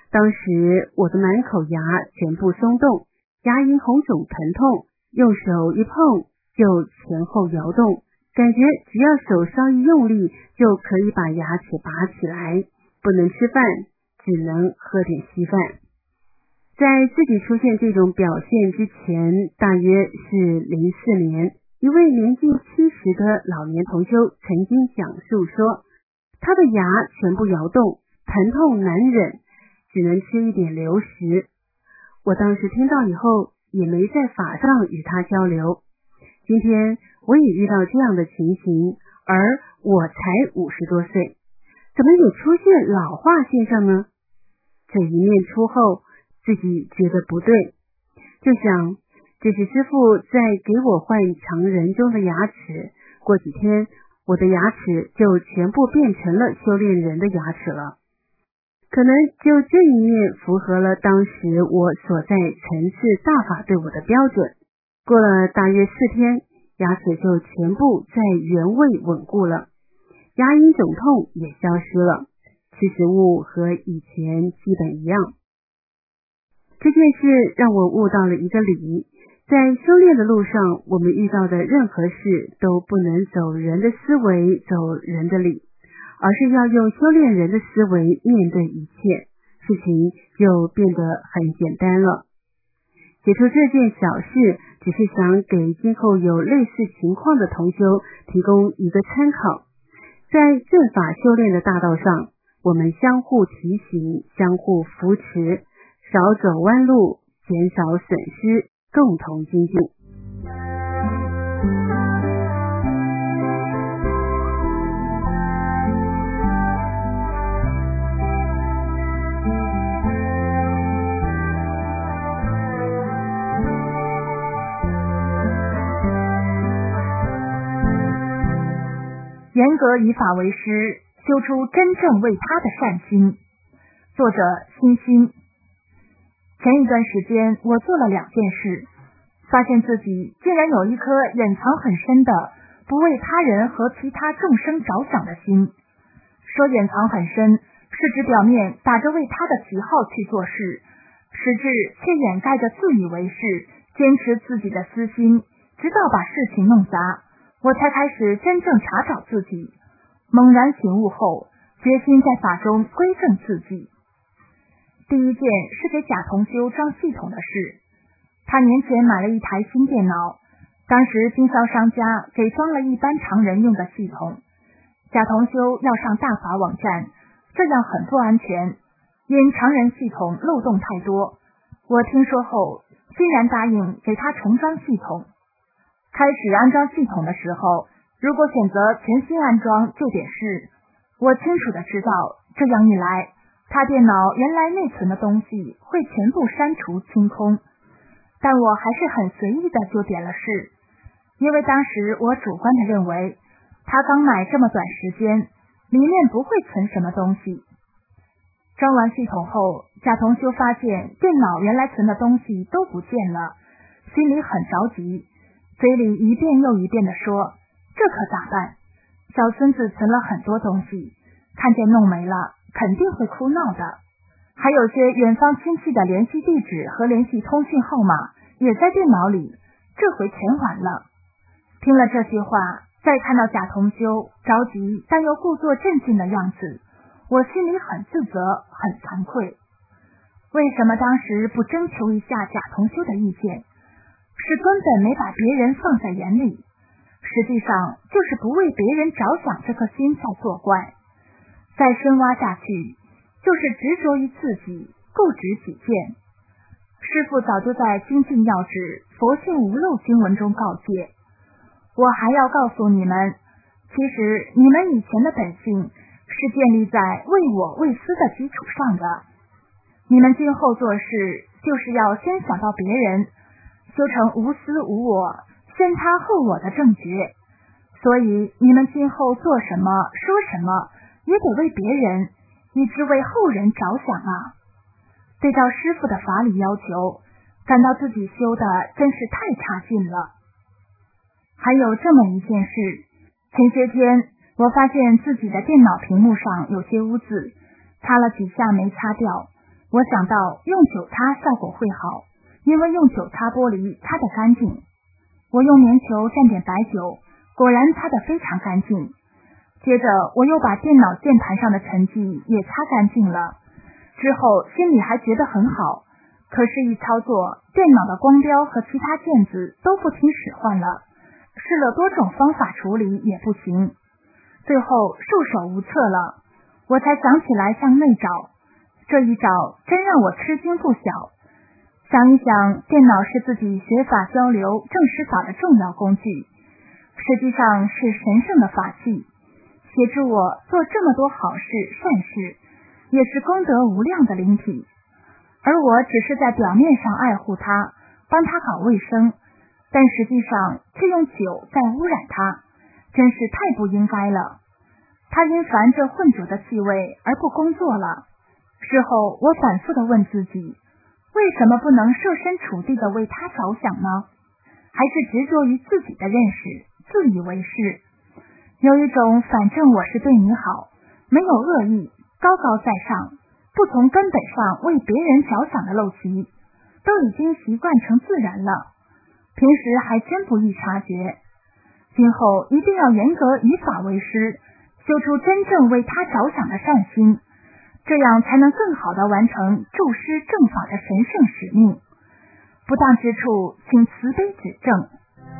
当时我的满口牙全部松动，牙龈红肿疼痛，用手一碰就前后摇动，感觉只要手稍一用力就可以把牙齿拔起来，不能吃饭，只能喝点稀饭。在自己出现这种表现之前，大约是零四年，一位年近七十的老年同修曾经讲述说，他的牙全部摇动，疼痛难忍，只能吃一点流食。我当时听到以后也没在法上与他交流。今天我也遇到这样的情形，而我才五十多岁，怎么也出现老化现象呢？这一念出后，自己觉得不对，就想这是师父在给我换常人中的牙齿，过几天我的牙齿就全部变成了修炼人的牙齿了。可能就这一面符合了当时我所在层次大法对我的标准。过了大约四天，牙齿就全部在原位稳固了，牙龈肿痛也消失了，吃食物和以前基本一样。这件事让我悟到了一个理，在修炼的路上，我们遇到的任何事都不能走人的思维，走人的理，而是要用修炼人的思维面对一切，事情就变得很简单了。解除这件小事，只是想给今后有类似情况的同修提供一个参考。在正法修炼的大道上，我们相互提醒，相互扶持，少走弯路，减少损失，共同精进。 严格以法为师，修出真正为他的善心。作者欣欣。前一段时间我做了两件事，发现自己竟然有一颗掩藏很深的不为他人和其他众生着想的心。说掩藏很深，是指表面打着为他的旗号去做事，实质却掩盖着自以为是，坚持自己的私心，直到把事情弄砸，我才开始真正查找自己。猛然醒悟后，决心在法中归正自己。第一件是给贾同修装系统的事。他年前买了一台新电脑，当时经销商家给装了一般常人用的系统。贾同修要上大法网站，这样很不安全，因常人系统漏洞太多。我听说后，欣然答应给他重装系统。开始安装系统的时候，如果选择全新安装就点事，我清楚的知道，这样一来，他电脑原来内存的东西会全部删除清空。但我还是很随意的就点了事，因为当时我主观的认为，他刚买这么短时间，里面不会存什么东西。装完系统后，贾同修发现电脑原来存的东西都不见了，心里很着急，嘴里一遍又一遍地说，这可咋办？小孙子存了很多东西，看见弄没了，肯定会哭闹的。还有些远方亲戚的联系地址和联系通讯号码也在电脑里，这回全完了。听了这句话，再看到贾同修着急但又故作镇静的样子，我心里很自责，很惭愧。为什么当时不征求一下贾同修的意见？是根本没把别人放在眼里，实际上就是不为别人着想这颗心在作怪。再深挖下去，就是执着于自己，固执己见。师父早就在精进要旨佛性无漏经文中告诫，我还要告诉你们，其实你们以前的本性是建立在为我为私的基础上的，你们今后做事就是要先想到别人，修成无私无我，先他后我的正觉。所以你们今后做什么说什么也得为别人，以致为后人着想啊。对照师父的法理要求，感到自己修的真是太差劲了。还有这么一件事，前些天我发现自己的电脑屏幕上有些污渍，擦了几下没擦掉， 我想到用酒擦效果会好，因为用酒擦玻璃擦得干净。我用棉球蘸点白酒，果然擦得非常干净。接着我又把电脑键盘上的痕迹也擦干净了，之后心里还觉得很好，可是一操作，电脑的光标和其他键子都不听使唤了，试了多种方法处理也不行，最后束手无策了，我才想起来向内找。这一找真让我吃惊不小，想一想，电脑是自己学法交流证实法的重要工具，实际上是神圣的法器，协助我做这么多好事善事，也是功德无量的灵体，而我只是在表面上爱护它，帮它搞卫生，但实际上却用酒在污染它，真是太不应该了。它因烦这混浊的气味而不工作了。事后我反复地问自己，为什么不能设身处地地为他着想呢？还是执着于自己的认识，自以为是，有一种反正我是对你好，没有恶意，高高在上，不从根本上为别人着想的陋习，都已经习惯成自然了，平时还真不易察觉。今后一定要严格以法为师，修出真正为他着想的善心，这样才能更好地完成助师正法的神圣使命。不当之处，请慈悲指正。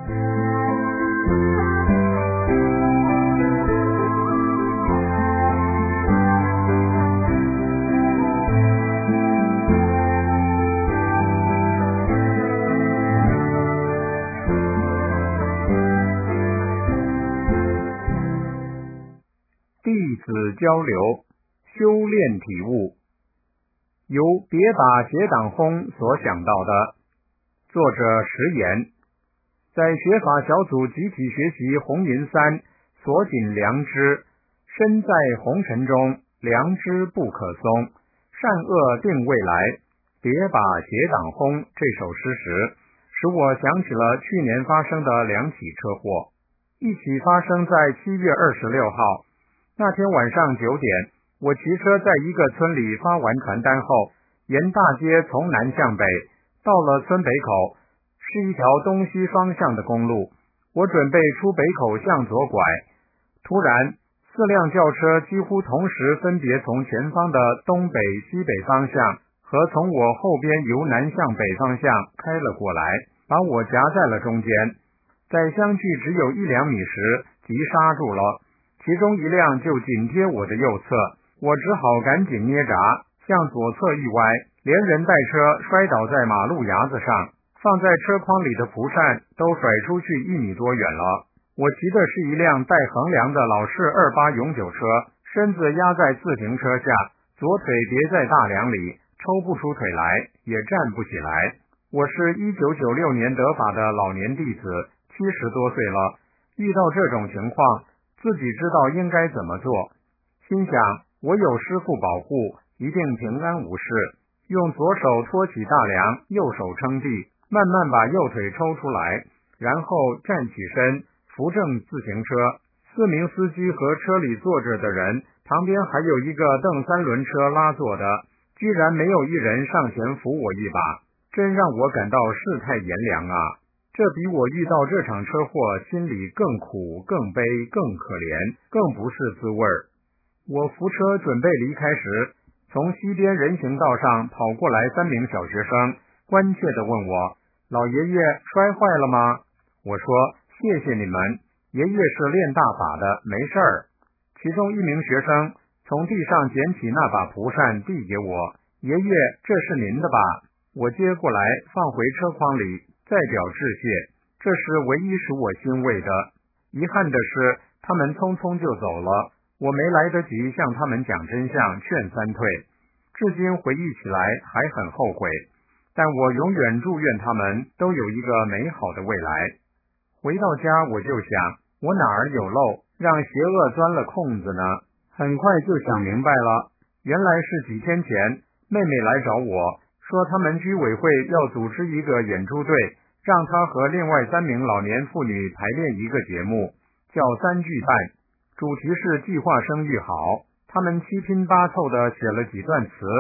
弟子交流修炼体悟，由别把结党风所想到的。作者实言，在学法小组集体学习红银三，锁紧良知，身在红尘中，良知不可松，善恶定未来，别把结党风这首诗时，使我想起了去年发生的两起车祸，一起发生在七月二十六号。那天晚上九点，我骑车在一个村里发完传单后，沿大街从南向北，到了村北口，是一条东西方向的公路。我准备出北口向左拐，突然四辆轿车几乎同时分别从前方的东北西北方向和从我后边由南向北方向开了过来，把我夹在了中间。在相距只有一两米时急刹住了，其中一辆就紧贴我的右侧，我只好赶紧捏闸，向左侧一歪，连人带车摔倒在马路牙子上，放在车筐里的蒲扇都甩出去一米多远了。我骑的是一辆带横梁的老式二八永久车，身子压在自行车下，左腿别在大梁里，抽不出腿来，也站不起来。我是一九九六年得法的老年弟子，七十多岁了，遇到这种情况，自己知道应该怎么做，心想我有师父保护，一定平安无事。用左手托起大梁，右手撑地，慢慢把右腿抽出来，然后站起身，扶正自行车。四名司机和车里坐着的人，旁边还有一个蹬三轮车拉坐的，居然没有一人上前扶我一把，真让我感到世态炎凉啊！这比我遇到这场车祸心里更苦、更悲、更可怜，更不是滋味儿。我扶车准备离开时，从西边人行道上跑过来三名小学生，关切地问我：老爷爷摔坏了吗？我说：谢谢你们，爷爷是练大法的，没事儿。其中一名学生从地上捡起那把蒲扇递给我：爷爷，这是您的吧？我接过来放回车筐里，再表致谢，这是唯一使我欣慰的。遗憾的是，他们匆匆就走了，我没来得及向他们讲真相，劝三退。至今回忆起来还很后悔，但我永远祝愿他们都有一个美好的未来。回到家我就想，我哪儿有漏，让邪恶钻了空子呢？很快就想明白了，原来是几天前妹妹来找我，说他们居委会要组织一个演出队，让她和另外三名老年妇女排练一个节目，叫三句半，主题是计划生育好。他们七拼八凑地写了几段词，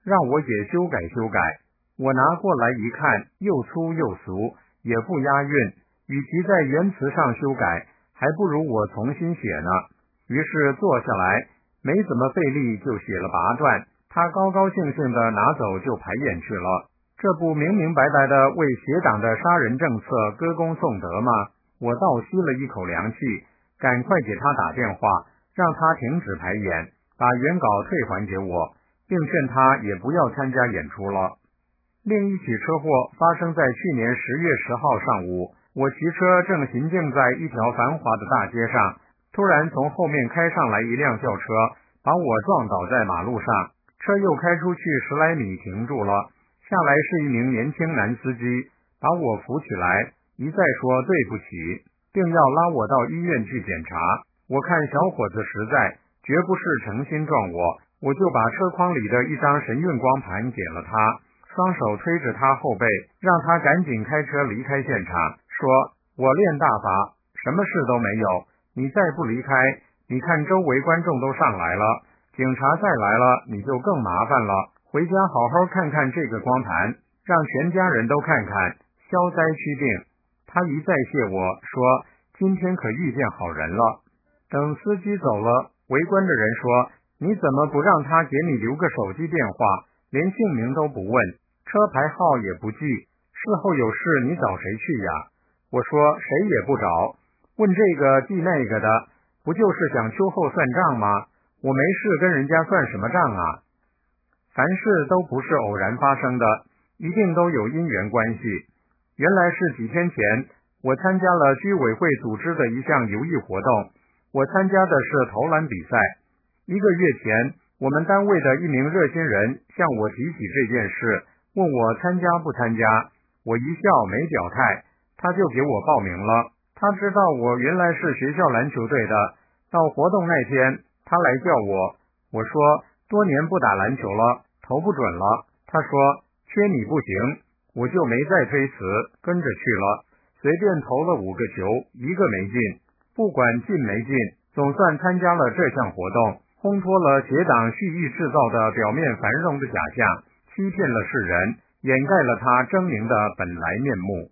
让我也修改修改。我拿过来一看，又粗又俗，也不押韵，与其在原词上修改，还不如我重新写呢。于是坐下来，没怎么费力就写了八段，他高高兴兴地拿走就排演去了。这不明明白白地为邪党的杀人政策歌功颂德吗？我倒吸了一口凉气，赶快给他打电话，让他停止排演，把原稿退还给我，并劝他也不要参加演出了。另一起车祸发生在去年十月十号上午，我骑车正行进在一条繁华的大街上，突然从后面开上来一辆轿车，把我撞倒在马路上，车又开出去十来米停住了，下来是一名年轻男司机，把我扶起来，一再说对不起，并要拉我到医院去检查。我看小伙子实在，绝不是诚心撞我，我就把车筐里的一张神韵光盘给了他，双手推着他后背，让他赶紧开车离开现场，说我练大法，什么事都没有，你再不离开，你看周围观众都上来了，警察再来了，你就更麻烦了，回家好好看看这个光盘，让全家人都看看，消灾驱病。他一再谢我说今天可遇见好人了。等司机走了，围观的人说你怎么不让他给你留个手机电话，连姓名都不问，车牌号也不记，事后有事你找谁去呀？我说谁也不找，问这个记那个的，不就是想秋后算账吗？我没事跟人家算什么账啊？凡事都不是偶然发生的，一定都有因缘关系。原来是几天前，我参加了居委会组织的一项游艺活动，我参加的是投篮比赛。一个月前，我们单位的一名热心人向我提起这件事，问我参加不参加，我一笑没表态，他就给我报名了。他知道我原来是学校篮球队的，到活动那天，他来叫我，我说多年不打篮球了，投不准了。他说缺你不行，我就没再推辞，跟着去了，随便投了五个球，一个没进，不管进没进，总算参加了这项活动，烘托了邪党蓄意制造的表面繁荣的假象，欺骗了世人，掩盖了他狰狞的本来面目。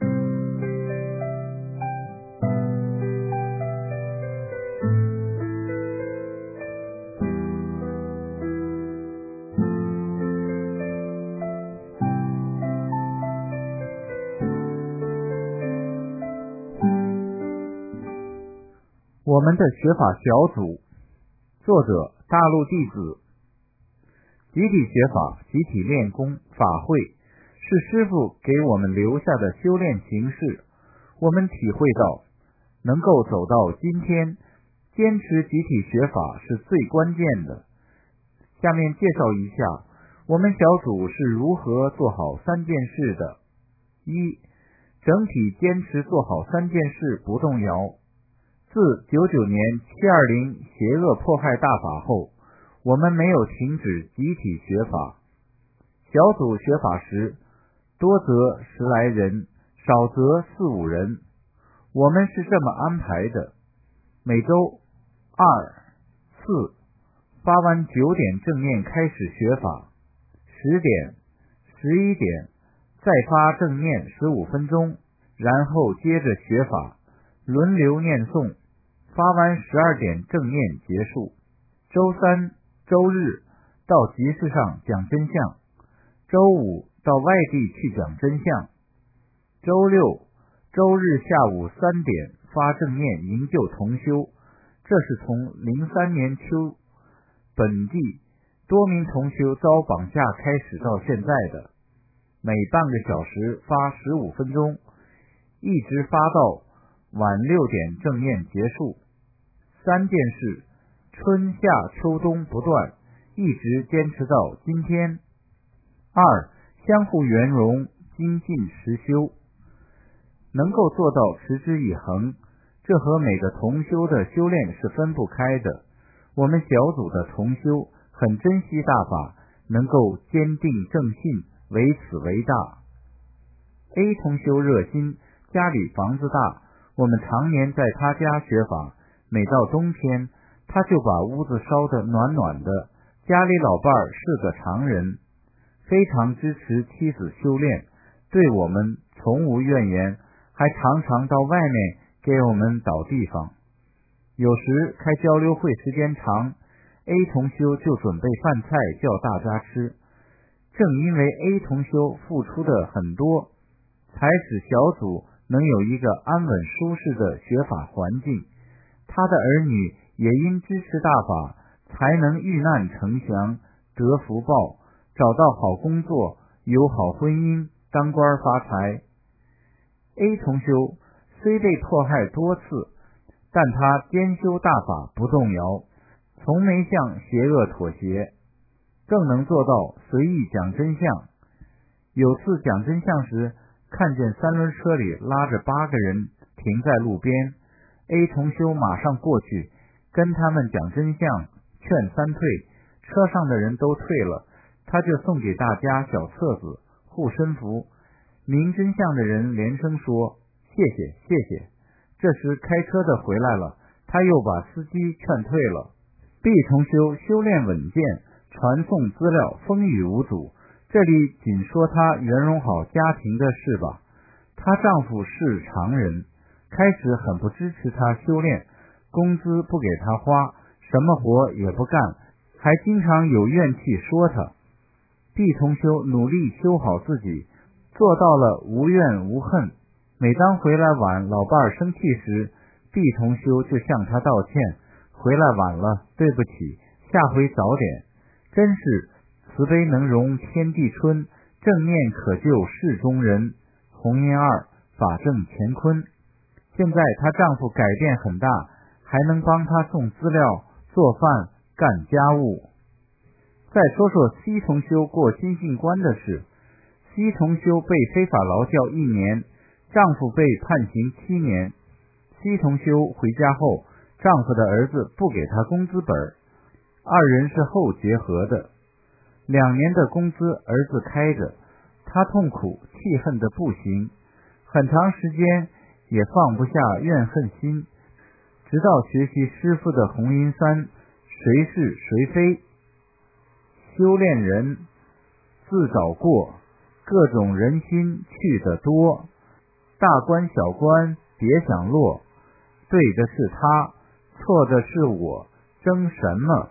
我们的学法小组，作者大陆弟子。集体学法、集体练功法会是师父给我们留下的修炼形式，我们体会到能够走到今天，坚持集体学法是最关键的。下面介绍一下我们小组是如何做好三件事的。一、整体坚持做好三件事不动摇。自九九年七二零邪恶迫害大法后，我们没有停止集体学法。小组学法时，多则十来人，少则四五人。我们是这么安排的：每周二、四发完九点正念开始学法，十点、十一点再发正念十五分钟，然后接着学法，轮流念诵，发完十二点正念结束。周三、周日到集市上讲真相，周五到外地去讲真相，周六、周日下午三点发正念营救同修。这是从零三年秋本地多名同修遭绑架开始到现在的，每半个小时发十五分钟，一直发到晚六点正念结束。三件事，春夏秋冬不断，一直坚持到今天。二、相互圆融，精进实修，能够做到持之以恒，这和每个同修的修炼是分不开的。我们小组的同修很珍惜大法，能够坚定正信，为此为大。 A 同修热心，家里房子大，我们常年在他家学法，每到冬天他就把屋子烧得暖暖的，家里老伴儿是个常人。 非常支持妻子修炼，对我们从无怨言，还常常到外面给我们找地方。有时开交流会时间长， A 同修就准备饭菜叫大家吃。正因为 A 同修付出的很多，才使小组能有一个安稳舒适的学法环境。他的儿女也因支持大法，才能遇难成祥，得福报，找到好工作，有好婚姻，当官发财。 A 同修虽被迫害多次，但他兼修大法不动摇，从没向邪恶妥协，更能做到随意讲真相。有次讲真相时，看见三轮车里拉着八个人停在路边， A 同修马上过去跟他们讲真相，劝三退，车上的人都退了，他就送给大家小册子、护身符。明真相的人连声说谢谢谢谢。这时开车的回来了，他又把司机劝退了。 B 同修修炼稳健，传送资料风雨无阻。这里仅说她圆融好家庭的事吧。她丈夫是常人，开始很不支持她修炼，工资不给她花，什么活也不干，还经常有怨气说她。 B 同修努力修好自己，做到了无怨无恨。每当回来晚老伴儿生气时， B 同修就向他道歉，回来晚了，对不起，下回早点。真是慈悲能容天地春，正念可救世中人。红颜二，法正乾坤。现在她丈夫改变很大，还能帮她送资料、做饭、干家务。再说说 C 同修过心性关的事。 C 同修被非法劳教一年，丈夫被判刑七年。 C 同修回家后，丈夫的儿子不给她工资本，二人是后结合的。两年的工资儿子开着，她痛苦气恨的不行，很长时间也放不下怨恨心，直到学习师父的红云三，谁是谁非，修炼人自找过，各种人心去得多，大官小官别想落，对的是他，错的是我，争什么？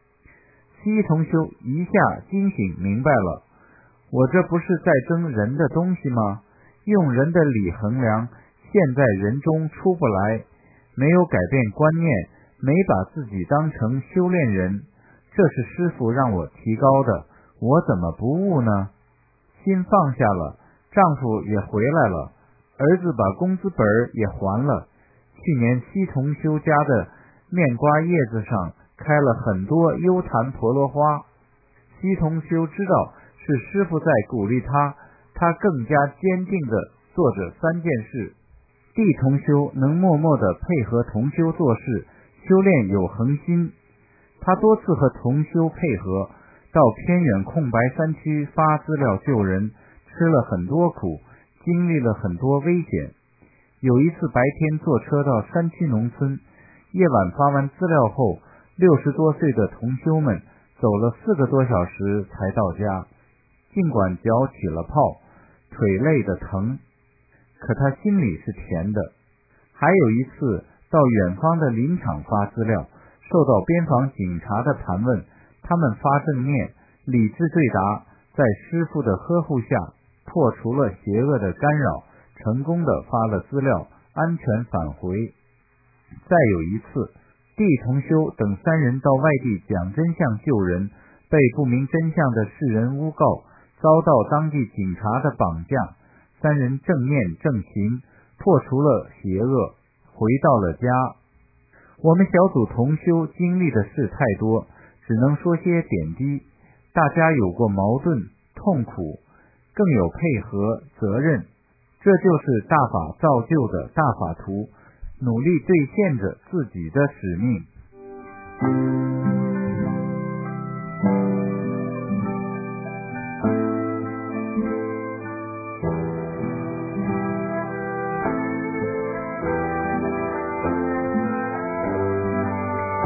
C 同修一下惊醒明白了，我这不是在争人的东西吗？用人的理衡量，现在人中出不来，没有改变观念，没把自己当成修炼人，这是师父让我提高的，我怎么不悟呢？心放下了，丈夫也回来了，儿子把工资本也还了。去年西同修家的面瓜叶子上开了很多幽檀婆罗花，西同修知道是师父在鼓励他，他更加坚定地做着三件事。D 同修能默默地配合同修做事，修炼有恒心。他多次和同修配合，到偏远空白山区发资料救人，吃了很多苦，经历了很多危险。有一次白天坐车到山区农村，夜晚发完资料后，六十多岁的同修们走了四个多小时才到家。尽管脚起了泡，腿累得疼，可他心里是甜的。还有一次到远方的林场发资料，受到边防警察的盘问，他们发正念，理智对答，在师父的呵护下破除了邪恶的干扰，成功的发了资料，安全返回。再有一次，D同修等三人到外地讲真相救人，被不明真相的世人诬告，遭到当地警察的绑架，三人正念正行，破除了邪恶，回到了家。我们小组同修经历的事太多，只能说些点滴。大家有过矛盾、痛苦，更有配合、责任，这就是大法造就的大法图，努力兑现着自己的使命。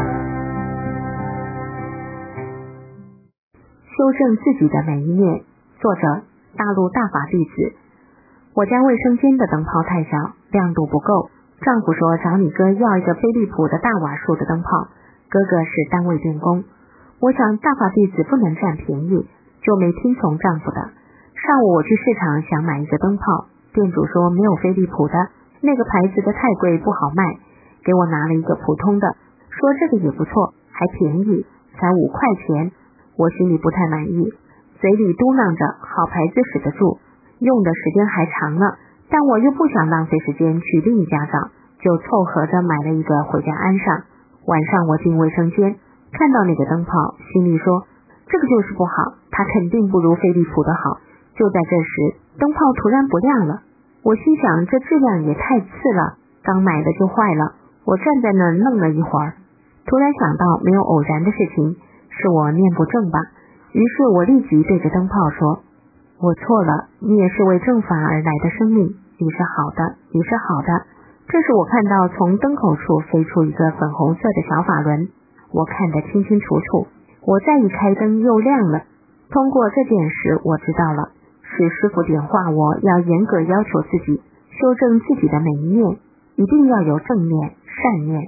修正自己的每一念， 作者大陆大法弟子。我家卫生间的灯泡太小，亮度不够，丈夫说找你哥要一个飞利浦的大瓦数的灯泡，哥哥是单位电工。我想大法弟子不能占便宜，就没听从丈夫的。上午我去市场想买一个灯泡，店主说没有飞利浦的，那个牌子的太贵不好卖，给我拿了一个普通的，说这个也不错，还便宜，才五块钱。我心里不太满意，嘴里嘟囔着好牌子使得住，用的时间还长了，但我又不想浪费时间去另一家找，就凑合着买了一个回家安上。晚上我进卫生间，看到那个灯泡，心里说这个就是不好，它肯定不如飞利浦的好。就在这时，灯泡突然不亮了，我心想这质量也太次了，刚买的就坏了。我站在那儿愣了一会儿，突然想到没有偶然的事情，是我念不正吧。于是我立即对着灯泡说，我错了，你也是为正法而来的生命，你是好的，你是好的。这时我看到从灯口处飞出一个粉红色的小法轮，我看得清清楚楚。我再一开灯又亮了。通过这件事我知道了，是师父点化我要严格要求自己，修正自己的每一面，一定要有正念善念。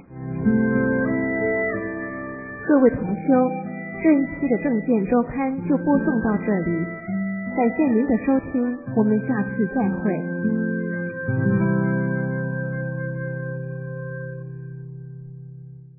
各位同修，这一期的正见周刊就播送到这里，感谢您的收听，我们下次再会。